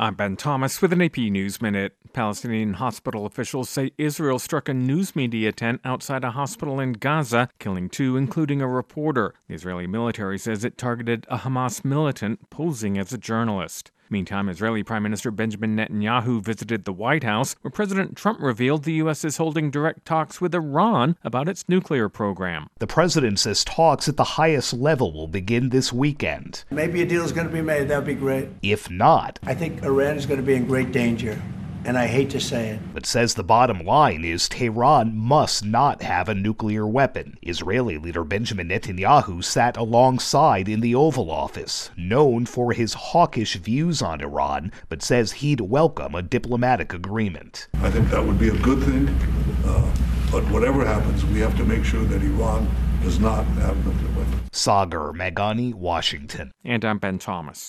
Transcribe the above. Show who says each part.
Speaker 1: I'm Ben Thomas with an AP News Minute. Palestinian hospital officials say Israel struck a news media tent outside a hospital in Gaza, killing 2, including a reporter. The Israeli military says it targeted a Hamas militant posing as a journalist. Meantime, Israeli Prime Minister Benjamin Netanyahu visited the White House, where President Trump revealed the U.S. is holding direct talks with Iran about its nuclear program.
Speaker 2: The president says talks at the highest level will begin this weekend.
Speaker 3: Maybe a deal is going to be made. That would be great.
Speaker 2: If not,
Speaker 3: I think Iran is going to be in great danger. And I hate to say it.
Speaker 2: But says the bottom line is Tehran must not have a nuclear weapon. Israeli leader Benjamin Netanyahu sat alongside in the Oval Office, known for his hawkish views on Iran, but says he'd welcome a diplomatic agreement.
Speaker 4: I think that would be a good thing, but whatever happens, we have to make sure that Iran does not have nuclear weapons.
Speaker 2: Sagar Meghani, Washington.
Speaker 1: And I'm Ben Thomas.